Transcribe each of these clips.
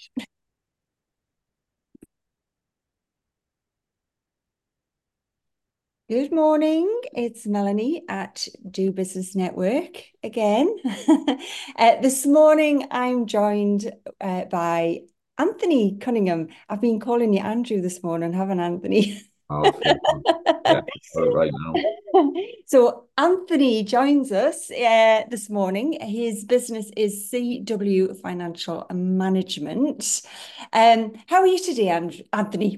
Good morning. It's Melanie at Do Business Network again. This morning, I'm joined by Anthony Cunningham. I've been calling you Andrew this morning, haven't I, Anthony? Oh, fair enough. Yeah, got it right now. So, Anthony joins us this morning. His business is CW Financial Management. How are you today, Anthony?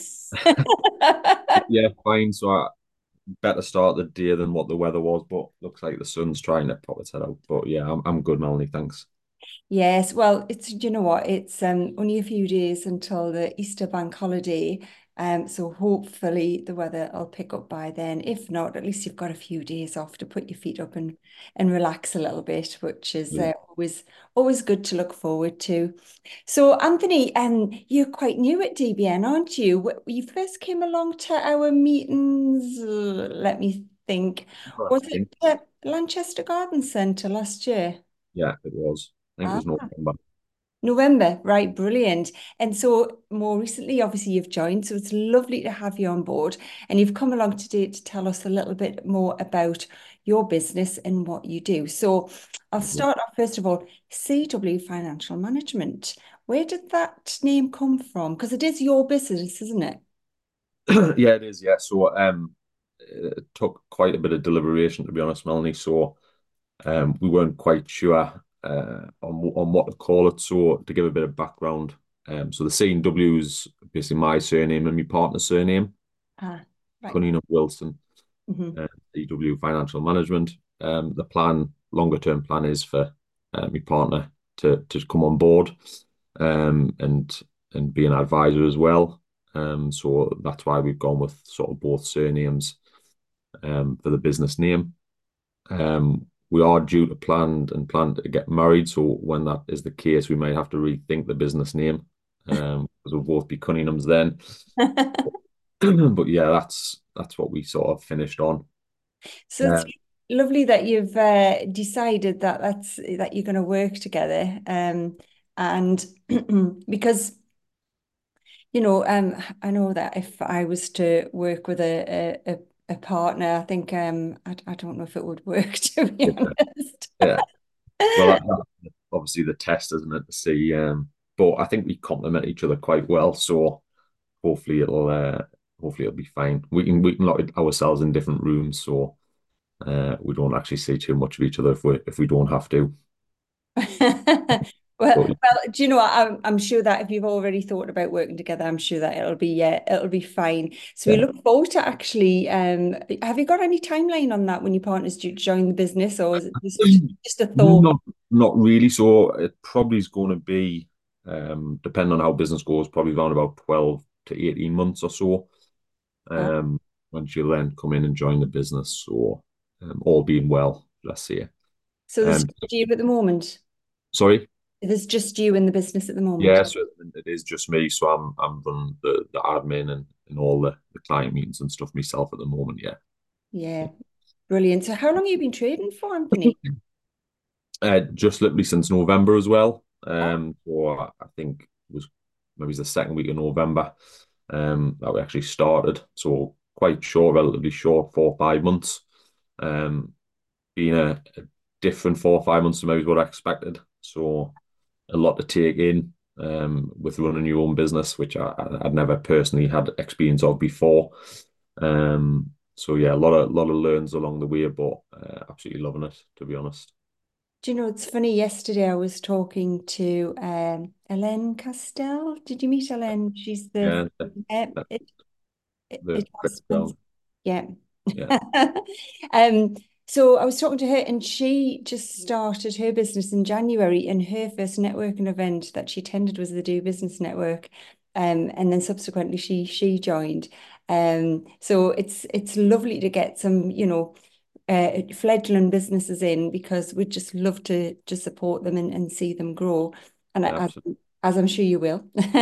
Yeah, fine. So I better start the day than what the weather was, but looks like the sun's trying to pop its head out. But yeah, I'm good, Melanie. Thanks. Yes, well, it's you know what, it's only a few days until the Easter bank holiday. So hopefully the weather will pick up by then. If not, at least you've got a few days off to put your feet up and relax a little bit, which is Yeah, always good to look forward to. So Anthony, you're quite new at DBN, aren't you? You first came along to our meetings, let me think. I Was it think. Lanchester Garden Centre last year? Yeah, it was. I think it Ah. was November. November, right, brilliant. And so more recently, obviously, you've joined, so it's lovely to have you on board. And you've come along today to tell us a little bit more about your business and what you do. So I'll start off, first of all, CW Financial Management. Where did that name come from? Because it is your business, isn't it? Yeah, it is. Yeah. So it took quite a bit of deliberation to be honest, Melanie. So we weren't quite sure on what to call it. So to give a bit of background, so the C&W is basically my surname and my partner's surname, Ah, right. Cunningham Wilson. Mhm. CW Financial Management. The plan, longer term plan, is for my partner to come on board and be an advisor as well. So that's why we've gone with sort of both surnames for the business name. We are due to plan to get married, so when that is the case, we might have to rethink the business name because we'll both be Cunninghams then. But yeah, that's what we sort of finished on. So it's Um, lovely that you've decided that that you're going to work together. And because I know that if I was to work with a partner, I think I don't know if it would work, to be yeah, honest. yeah. Well, that's obviously the test, isn't it, to see? But I think we complement each other quite well, so hopefully it'll be fine. We can lock ourselves in different rooms, so we don't actually see too much of each other if we don't have to. But Well, do you know what? I'm sure that if you've already thought about working together, I'm sure that it'll be fine. So we yeah, look forward to actually. Have you got any timeline on that when your partner's due to join the business, or is it just a thought? not really. So it probably is going to be, depending on how business goes, probably around about 12 to 18 months or so. Uh, Um, when she'll then come in and join the business. So all being well, let's say. so there's Um, just you at the moment. sorry. There's just you in the business at the moment. Yeah, so it is just me. So I'm running the admin and all the client meetings and stuff myself at the moment. Yeah. Yeah, brilliant. So how long have you been trading for, Anthony? Just literally since November as well. Oh, So I think it was maybe the second week of November that we actually started. So quite short, relatively short, 4 or 5 months. Um, Being a different 4 or 5 months to maybe what I expected. So a lot to take in with running your own business, which I'd never personally had experience of before. So yeah, a lot of learns along the way, but absolutely loving it, to be honest. do you know, it's funny. Yesterday I was talking to Ellen Castell. Did you meet Ellen? She's the Yeah, uh, the, it, the it husband. girl. Yeah. Yeah, Um, so I was talking to her and she just started her business in January and her first networking event that she attended was the Do Business Network. And then subsequently she joined. So it's lovely to get some, fledgling businesses in because we'd just love to support them and see them grow. And yeah, absolutely. as I'm sure you will.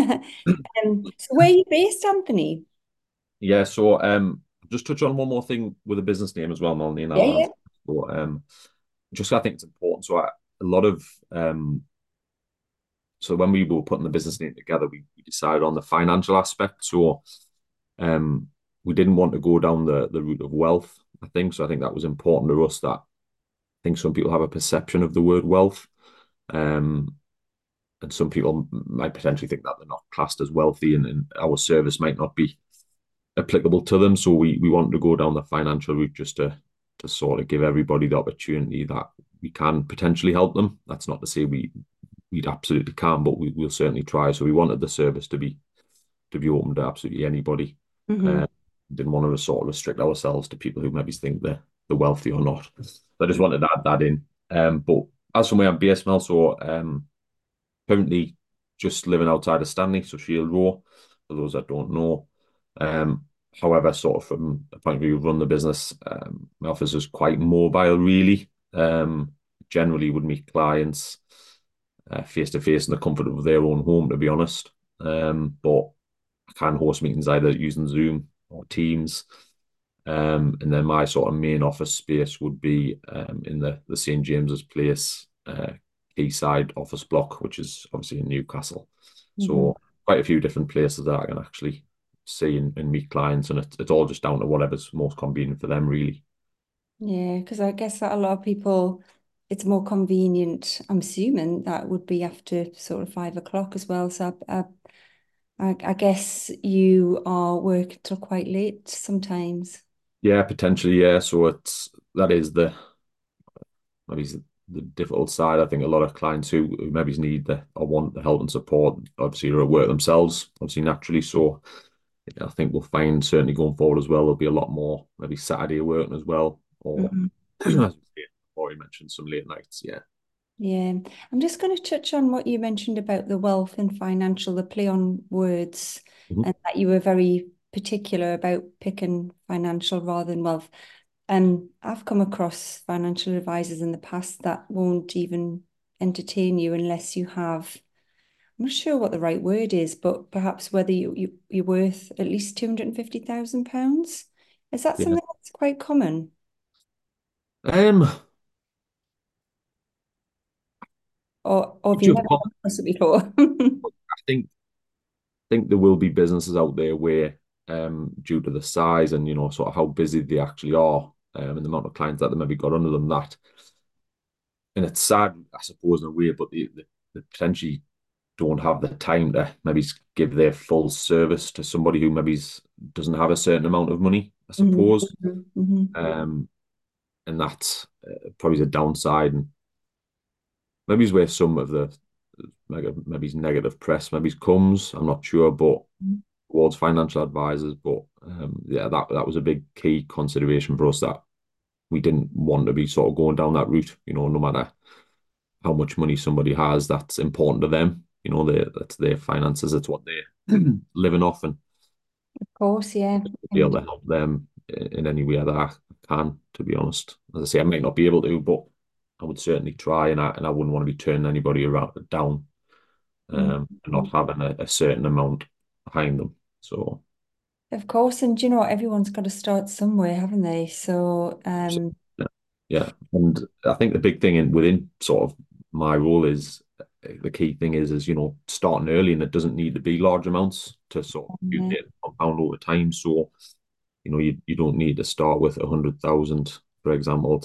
So where are you based, Anthony? Yeah, so just touch on one more thing with a business name as well, Melanie, and Yeah, I'll yeah. answer. So, just I think it's important. So a lot of so when we were putting the business name together, we decided on the financial aspect. So um, we didn't want to go down the route of wealth, I think. So I think that was important to us, that I think some people have a perception of the word wealth. Um, and some people might potentially think that they're not classed as wealthy, and our service might not be applicable to them. So we wanted to go down the financial route, just to sort of give everybody the opportunity that we can potentially help them. That's not to say we absolutely can, but we'll certainly try. So we wanted the service to be open to absolutely anybody. Hmm. Uh, didn't want to sort of restrict ourselves to people who maybe think they're wealthy or not. So I just wanted to add that in. But as for me, I'm based now, so currently just living outside of Stanley, so Shield Row, for those that don't know. Um, However, sort of from the point of view of run the business, my office is quite mobile, really. Generally would meet clients face to face in the comfort of their own home, to be honest. But I can host meetings either using Zoom or Teams. And then my sort of main office space would be in the St James's Place Quayside office block, which is obviously in Newcastle. Hmm. So quite a few different places that I can actually see and meet clients, and it's all just down to whatever's most convenient for them, really. Yeah, because I guess that a lot of people, it's more convenient. I'm assuming that would be after sort of 5 o'clock as well. So I guess you are working till quite late sometimes. Yeah, potentially, yeah. So that is maybe the difficult side. I think a lot of clients who maybe need the or want the help and support obviously are at work themselves, obviously naturally. So I think we'll find certainly going forward as well, there'll be a lot more maybe Saturday working as well, or Mhm. as we say, or you mentioned some late nights. Yeah. Yeah, I'm just going to touch on what you mentioned about the wealth and financial, the play on words, Mhm. and that you were very particular about picking financial rather than wealth. I've come across financial advisors in the past that won't even entertain you unless you have, I'm not sure what the right word is, but perhaps whether you're worth at least £250,000. Is that Yeah. something that's quite common? Um, Or have you just never come across it before? I think there will be businesses out there where, due to the size and sort of how busy they actually are, and the amount of clients that they maybe got under them, that, and it's sad, I suppose, in a way, but they potentially don't have the time to maybe give their full service to somebody who maybe doesn't have a certain amount of money, I Mhm, suppose. mhm, mhm. Um, and that's probably the downside, and maybe is where some of the like maybe negative press maybe comes. I'm not sure, but towards financial advisors. But yeah, that was a big key consideration for us, that we didn't want to be sort of going down that route. No matter how much money somebody has, that's important to them. That's their finances. That's what they're living off, and Of course, yeah. be able And to help them in any way that I can. To be honest, as I say, I might not be able to, but I would certainly try, and I wouldn't want to be turning anybody around down, and not having a certain amount behind them. So. of course, and you know what? Everyone's got to start somewhere, haven't they? So, Yeah, yeah. And I think the big thing within sort of my role is, the key thing is starting early, and it doesn't need to be large amounts to sort of yeah, accumulate and compound over time. So you don't need to start with 100,000, for example,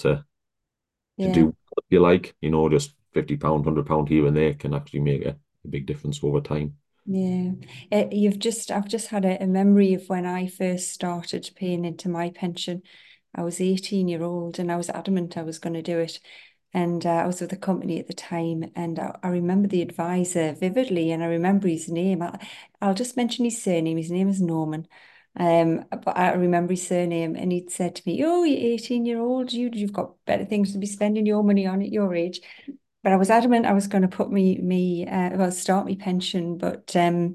to yeah. do what you like. Just £50, £100 here and there can actually make a big difference over time. Yeah, I've just had a memory of when I first started paying into my pension. I was 18 year old and I was adamant I was going to do it. And I was with a company at the time, and I remember the advisor vividly, and I remember his name. I'll just mention his surname. His name is Norman. But I remember his surname, and he'd said to me, "Oh, you're 18 year old. You've got better things to be spending your money on at your age." But I was adamant I was going to put well, start my pension, but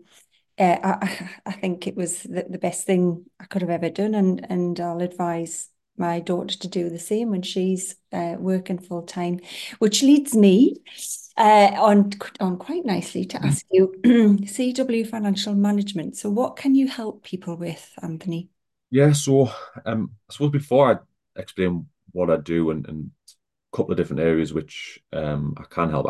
I think it was the best thing I could have ever done, and I'll advise my daughter to do the same when she's working full time, which leads me on quite nicely to ask you, CW Financial Management. So, what can you help people with, Anthony? Yeah, so I suppose before I explain what I do, and a couple of different areas which I can help, I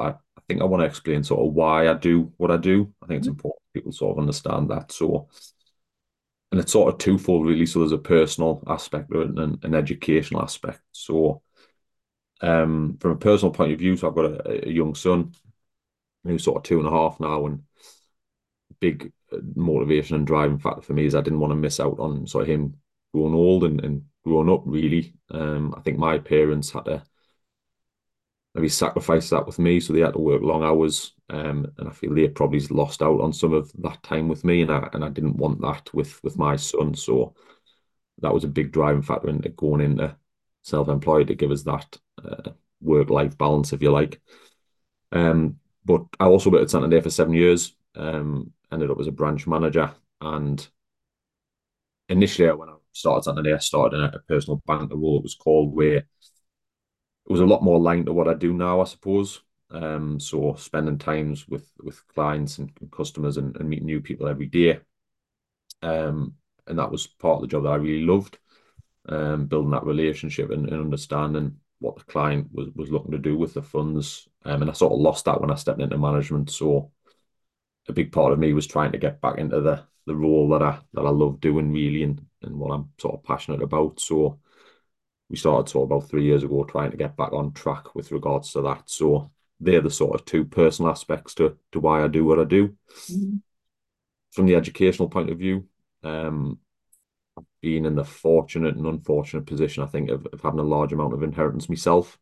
think I want to explain sort of why I do what I do. I think it's important people sort of understand that. So, and it's sort of twofold really. So there's a personal aspect and an educational aspect. So, from a personal point of view, so I've got a young son who's sort of 2.5 now, and big motivation and driving factor for me is I didn't want to miss out on sort of him growing old and growing up really. I think my parents had to maybe sacrifice that with me, so they had to work long hours, and I feel they probably lost out on some of that time with me, and I didn't want that with my son, so that was a big driving factor into going into self-employed to give us that work-life balance, if you like. But I also worked at Santander for 7 years, ended up as a branch manager, and initially when I started Santander, I started in a personal banker role, it was called, where it was a lot more aligned to what I do now, I suppose. So spending times with clients and customers and meeting new people every day. And that was part of the job that I really loved. Building that relationship and understanding what the client was looking to do with the funds. And I sort of lost that when I stepped into management. So a big part of me was trying to get back into the role that I love doing really, and what I'm sort of passionate about. So we started sort of about 3 years ago trying to get back on track with regards to that. So they're the sort of two personal aspects to why I do what I do. Mhm. From the educational point of view, um, being in the fortunate and unfortunate position, I think, of having a large amount of inheritance myself.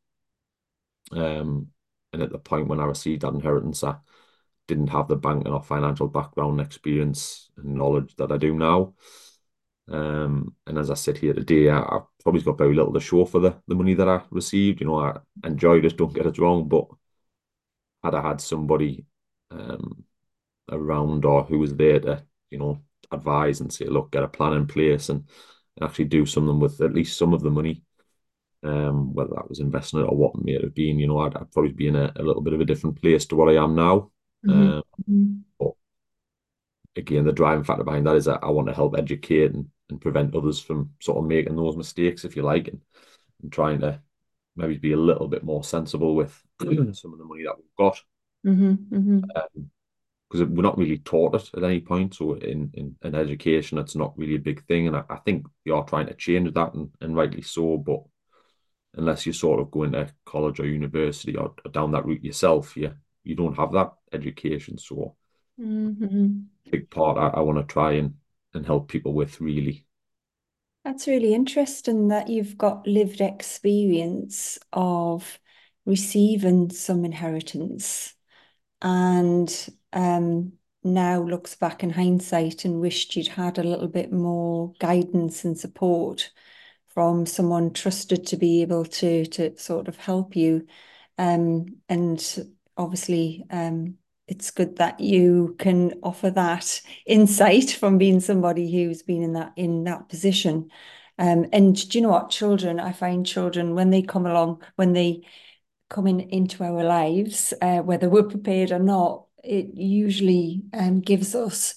And at the point when I received that inheritance, I didn't have the banking or financial background, experience, and knowledge that I do now. And as I sit here today, I've probably got very little to show for the money that I received. You know, I enjoyed it, don't get it wrong, but had I had somebody um, around or who was there to, advise and say, look, get a plan in place and actually do something with at least some of the money, whether that was investing it or what it may have been, I'd probably be in a little bit of a different place to what I am now. Mhm. Um, Mhm. but again, the driving factor behind that is that I want to help educate and prevent others from sort of making those mistakes, if you like, and trying to maybe be a little bit more sensible with some of the money that we've got. Mhm. Mhm. Because we're not really taught it at any point. So in education, it's not really a big thing. And I think we are trying to change that, and rightly so. But unless you sort of go into college or university or down that route yourself, you don't have that education. So Mhm. big part I want to try and help people with really. That's really interesting that you've got lived experience of receiving some inheritance and now looks back in hindsight and wished you'd had a little bit more guidance and support from someone trusted to be able to sort of help you. And obviously, it's good that you can offer that insight from being somebody who's been in that position. And do you know what, children? I find children when they come along, when they coming into our lives, whether we're prepared or not, it usually gives us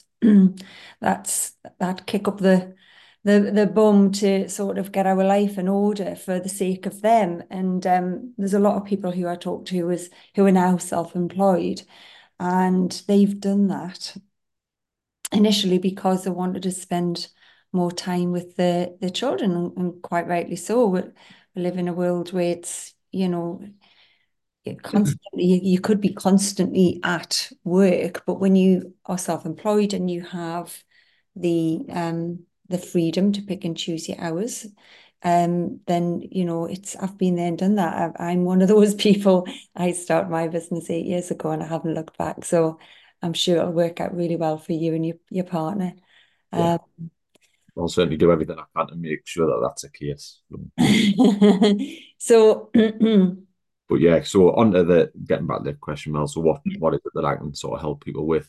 that kick up the bum to sort of get our life in order for the sake of them. And there's a lot of people who I talk to who are now self-employed, and they've done that initially because they wanted to spend more time with the children, and quite rightly so. We live in a world where it's, constantly you could be constantly at work, but when you are self-employed and you have the freedom to pick and choose your hours, then it's I've been there and done that. I'm one of those people. I started my business 8 years ago and I haven't looked back, so I'm sure it'll work out really well for you and your partner. Yeah, um, I'll certainly do everything I can to make sure that that's the case. so But yeah, so on to the getting back to the question, Mel. So what is it that I can sort of help people with?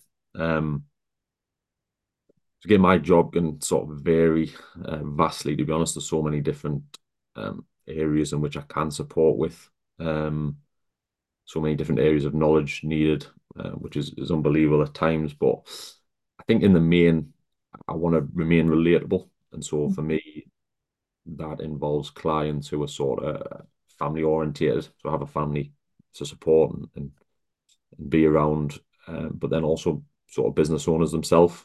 So again, my job can sort of vary vastly. To be honest, there's so many different areas in which I can support with. Um, so many different areas of knowledge needed, which is unbelievable at times. But I think in the main, I want to remain relatable, and so for me, that involves clients who are sort of family orientated, so have a family to support and and be around, but then also sort of business owners themselves,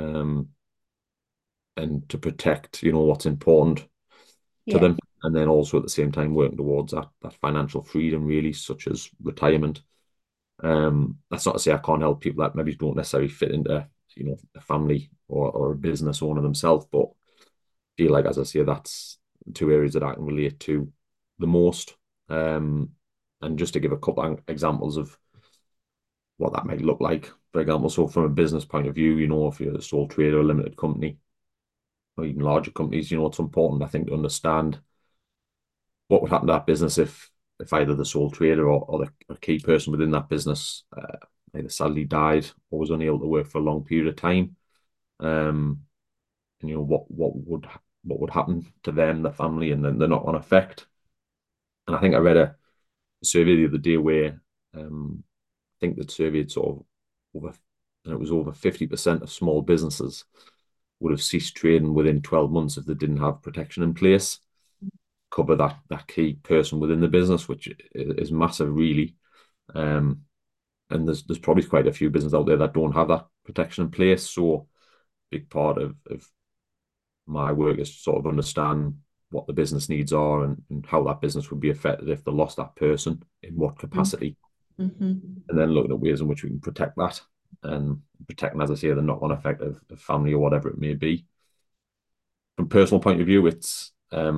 and to protect, what's important to Yeah. them, and then also at the same time working towards that financial freedom, really, such as retirement. That's not to say I can't help people that maybe don't necessarily fit into, a family or a business owner themselves, but I feel like, as I say, that's two areas that I can relate to the most. Um, and just to give a couple of examples of what that might look like, for example, so from a business point of view, if you're a sole trader or a limited company, or even larger companies, it's important, I think, to understand what would happen to that business if either the sole trader or the key person within that business either sadly died or was unable to work for a long period of time. Um, and what would happen to them, the family, and then the knock-on effect. And I think I read a survey the other day where I think that surveyed sort of over, and it was over 50% of small businesses would have ceased trading within 12 months if they didn't have protection in place, cover that key person within the business, which is massive, really. Um, and there's probably quite a few businesses out there that don't have that protection in place. So, a big part of my work is to sort of understand what the business needs are, and how that business would be affected if they lost that person, in what capacity, Mm-hmm. and then looking at ways in which we can protect that, and protecting, as I say, the knock-on effect of family or whatever it may be. From a personal point of view, it's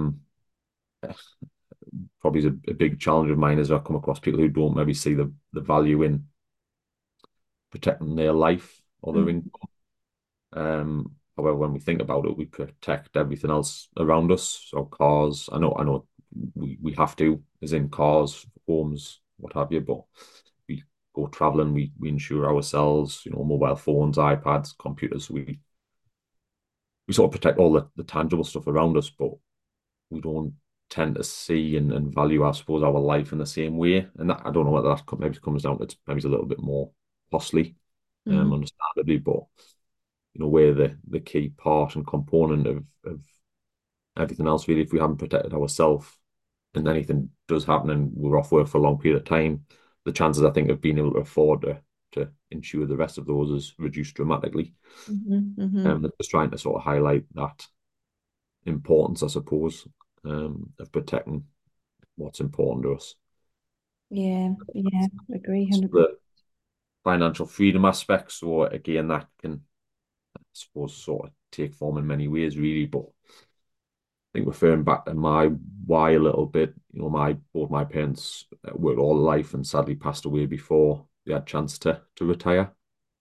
probably a big challenge of mine as I come across people who don't maybe see the value in protecting their life or their income. However, when we think about it, we protect everything else around us. So cars, I know, we have to, as in cars, homes, what have you, but we go traveling, we insure ourselves, mobile phones, iPads, computers. We sort of protect all the tangible stuff around us, but we don't tend to see and value, I suppose, our life in the same way. And that, I don't know whether that maybe comes down to maybe it's a little bit more costly, Mm-hmm. understandably, but we're the key part and component of everything else, really. If we haven't protected ourselves and anything does happen and we're off work for a long period of time, the chances, I think, of being able to afford to insure the rest of those is reduced dramatically. Mm-hmm. Mm-hmm. Just trying to sort of highlight that importance, I suppose, of protecting what's important to us. Yeah, yeah, agree, So 100%. the financial freedom aspect, so again, that can, I suppose, sort of take form in many ways, really. But I think referring back to my why a little bit, both my parents worked all life and sadly passed away before they had a chance to retire.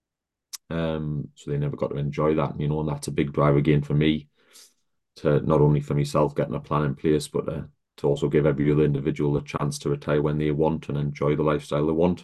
So they never got to enjoy that, and that's a big drive again for me, to not only for myself getting a plan in place, but to also give every other individual a chance to retire when they want and enjoy the lifestyle they want.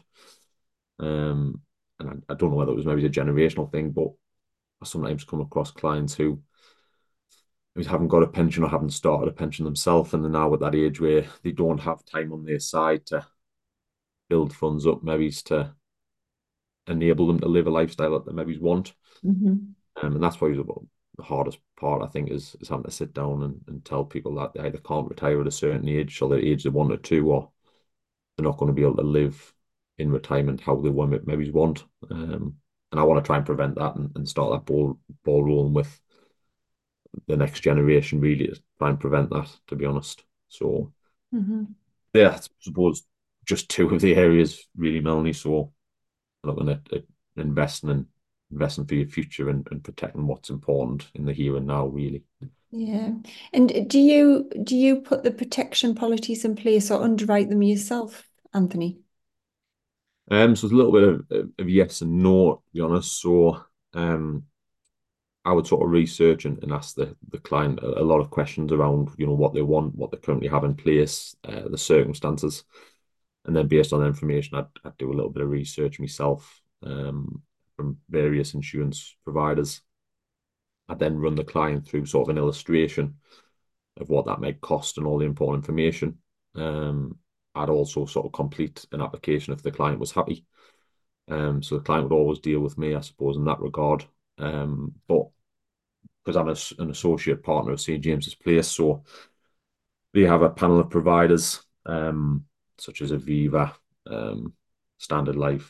And I don't know whether it was maybe a generational thing, but I sometimes come across clients who haven't got a pension or haven't started a pension themselves, and they're now at that age where they don't have time on their side to build funds up, maybe to enable them to live a lifestyle that they maybe want. Mm-hmm. And that's probably the hardest part, I think, is having to sit down and tell people that they either can't retire at a certain age, or the age they want to, or they're not going to be able to live in retirement how they maybe want. And I want to try and prevent that, and start that ball rolling with the next generation, really, to try and prevent that, to be honest. So, Mm-hmm. yeah, I suppose just two of the areas, really, Melanie. So, looking at investing for your future, and protecting what's important in the here and now, really. Yeah. And do you put the protection policies in place or underwrite them yourself, Anthony? So it's a little bit of yes and no, to be honest. So, um, I would sort of research and ask the client a lot of questions around, what they want, what they currently have in place, the circumstances. And then based on the information, I'd do a little bit of research myself, from various insurance providers. I'd then run the client through sort of an illustration of what that may cost and all the important information. Um, I'd also sort of complete an application if the client was happy. So the client would always deal with me, I suppose, in that regard. But because I'm an associate partner of St James's Place, so they have a panel of providers, such as Aviva, Standard Life,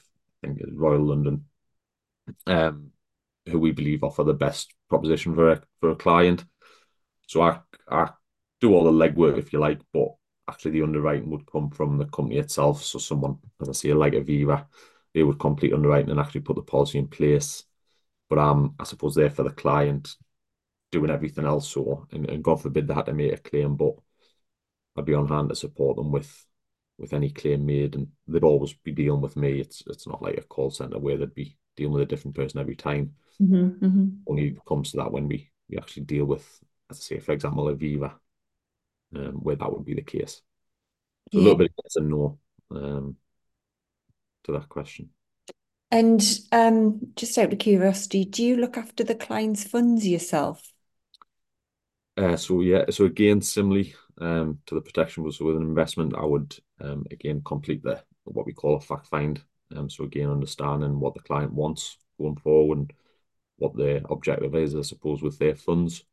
think it's Royal London, um, who we believe offer the best proposition for a client. So I do all the legwork, if you like, but actually the underwriting would come from the company itself. So someone, as I say, like Aviva, they would complete underwriting and actually put the policy in place. But I suppose there for the client doing everything else. So and God forbid they had to make a claim, but I'd be on hand to support them with any claim made, and they'd always be dealing with me. It's not like a call center where they'd be dealing with a different person every time. Only comes to that when we actually deal with, as I say, for example, Aviva, where that would be the case. So a Yeah. little bit of yes and no um, to that question. And just out of curiosity, do you look after the client's funds yourself? So yeah, so again, similarly to the protection was with an investment, I would again complete the what we call a fact find. So again, understanding what the client wants going forward and what their objective is, I suppose, with their funds,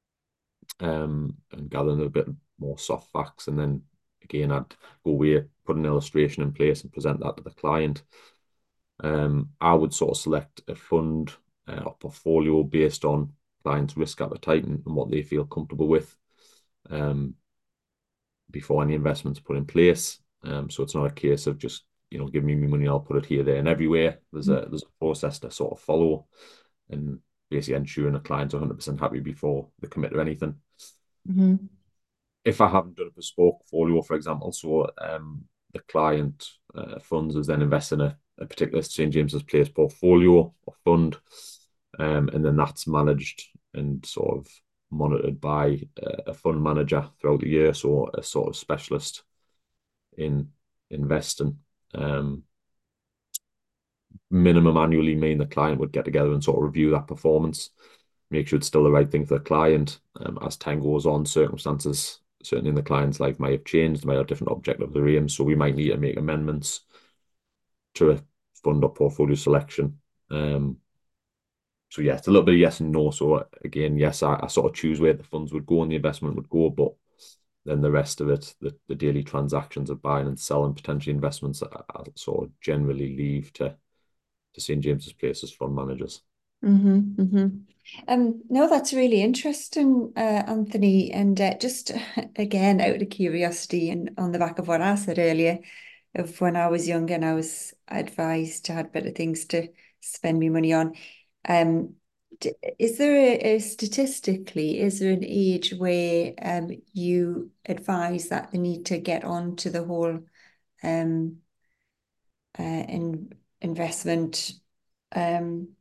and gathering a bit more soft facts. And then again, I'd go away, put an illustration in place and present that to the client. I would sort of select a fund or portfolio based on clients' risk appetite and what they feel comfortable with um, before any investments put in place. So it's not a case of just give me my money, I'll put it here, there, and everywhere. There's a process to sort of follow, and basically ensuring a client's 100% happy before they commit to anything. Mm-hmm. If I haven't done a bespoke portfolio, for example, so the client funds is then invest in a particular St. James's Place portfolio or fund, and then that's managed and sort of monitored by a fund manager throughout the year, so a sort of specialist in investing. Um, Minimum annually mean the client would get together and sort of review that performance, make sure it's still the right thing for the client. As time goes on, circumstances certainly in the client's life might have changed, they might have different objectives or aims, so we might need to make amendments to a fund or portfolio selection. So yeah, it's a little bit of yes and no. So again, yes, I sort of choose where the funds would go and the investment would go, but then the rest of it, the daily transactions of buying and selling potentially investments, I sort of generally leave to St. James's Place as fund managers. No, that's really interesting, Anthony. And just again, out of curiosity, and on the back of what I said earlier, of when I was younger and I was advised to had better things to spend my money on. Um, is there statistically, is there an age where you advise that they need to get on to the whole um investment um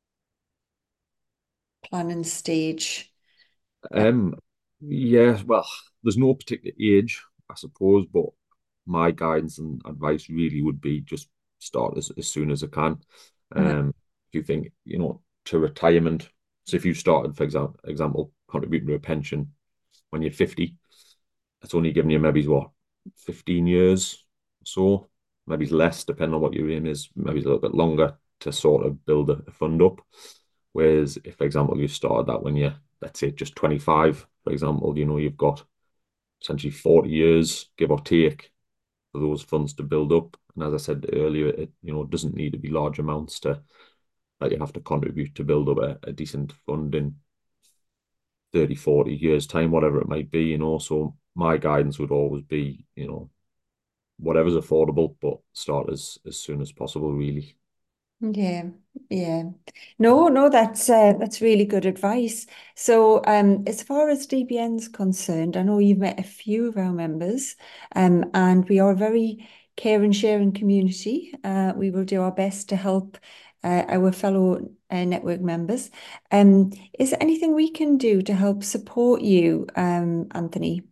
planning stage? Um, yeah, well, there's no particular age, I suppose, but my guidance and advice really would be just start as soon as I can. Uh, If you think, to retirement, so if you started, for example, contributing to a pension when you're 50, it's only giving you maybe what, 15 years or so, maybe less, depending on what your aim is, maybe a little bit longer to sort of build a fund up. Whereas if, for example, you started that when you're, let's say, just 25, for example, you've got essentially 40 years, give or take, for those funds to build up. And as I said earlier, it doesn't need to be large amounts that you have to contribute to build up a decent fund in 30, 40 years time, whatever it might be. So my guidance would always be, whatever's affordable, but start as soon as possible, really. yeah, yeah. No, that's really good advice. So, as far as DBN's concerned, I know you've met a few of our members, and we are a very care and sharing community. We will do our best to help our fellow network members. Is there anything we can do to help support you, Anthony?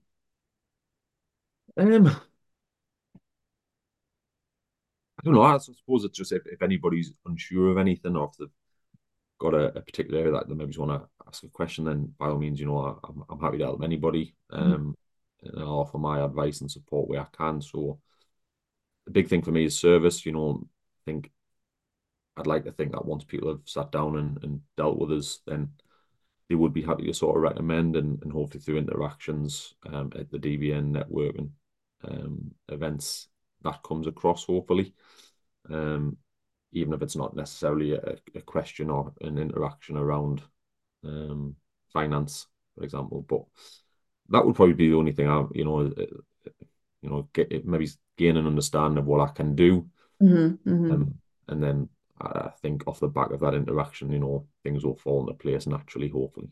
Um, I don't know. I suppose it's just if anybody's unsure of anything or if they've got a particular area that they maybe want to ask a question, then by all means, I'm happy to help anybody. And I'll offer my advice and support where I can. So the big thing for me is service. I think I'd like to think that once people have sat down and dealt with us, then they would be happy to sort of recommend and hopefully through interactions at the DBN network and events that comes across hopefully. Um, even if it's not necessarily a question or an interaction around finance, for example. But that would probably be the only thing maybe gain an understanding of what I can do. And then I think off the back of that interaction, things will fall into place naturally, hopefully.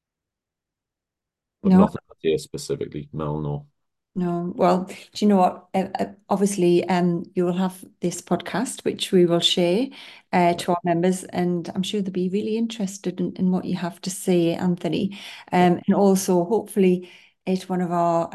But No, nothing here specifically, Mel, no. no. Well, do you know what? Obviously, you will have this podcast, which we will share Yeah, to our members, and I'm sure they'll be really interested in what you have to say, Anthony. yeah. And also, hopefully, at one of our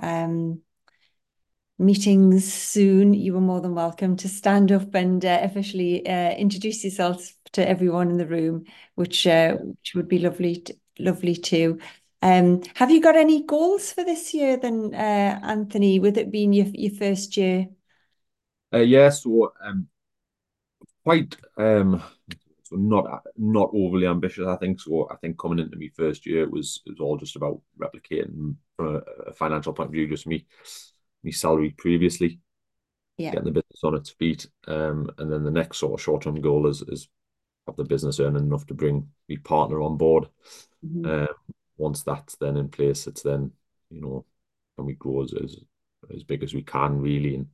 meetings soon, you are more than welcome to stand up and officially introduce yourself to everyone in the room, which would be lovely too. Have you got any goals for this year then, Anthony, with it being your first year? Yeah, so quite so not overly ambitious, I think. So I think coming into my first year, it was all just about replicating from a financial point of view, just me salary previously, Yeah. getting the business on its feet. And then the next sort of short-term goal is have the business earning enough to bring my partner on board. Mhm. Um, Once that's then in place, it's then, can we grow as big as we can really, and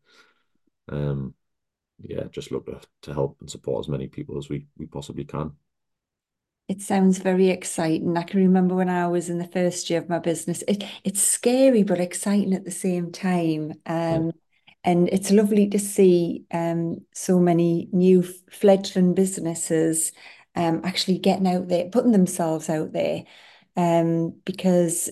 yeah, just look to help and support as many people as we possibly can. It sounds very exciting. I can remember when I was in the first year of my business. It's scary but exciting at the same time. Yeah, And it's lovely to see so many new fledgling businesses actually getting out there, putting themselves out there. Because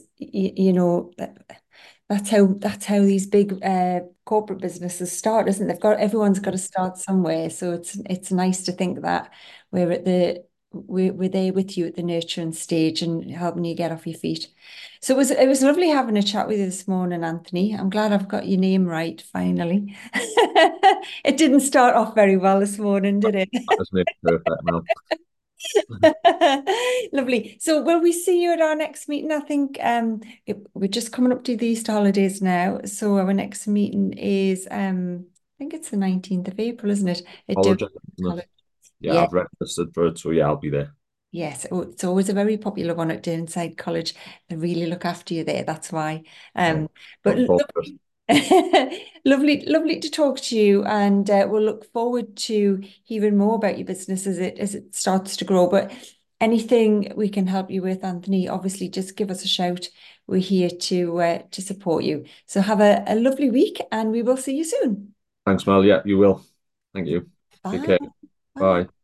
that's how these big corporate businesses start, isn't it? Everyone's got to start somewhere. So it's nice to think that we're there with you at the nurturing stage and helping you get off your feet. So it was lovely having a chat with you this morning, Anthony. I'm glad I've got your name right finally. It didn't start off very well this morning, did it? that has made it perfect now. Lovely. So will we see you at our next meeting? I think we're just coming up to the Easter holidays now. So our next meeting is I think it's the 19th of April, isn't it? At Dover College, isn't it? College. Yeah, Yeah. I've registered for it, so yeah, I'll be there. Yes, it's always a very popular one at Durnside College. They really look after you there. That's why. Yeah, But looking forward to it. lovely, lovely to talk to you, and we'll look forward to hearing more about your business as it starts to grow. But anything we can help you with, Anthony, obviously just give us a shout. We're here to support you. So have a lovely week, and we will see you soon. Thanks, Mel. Yeah, you will. Thank you. Take Bye. care. Bye. Bye.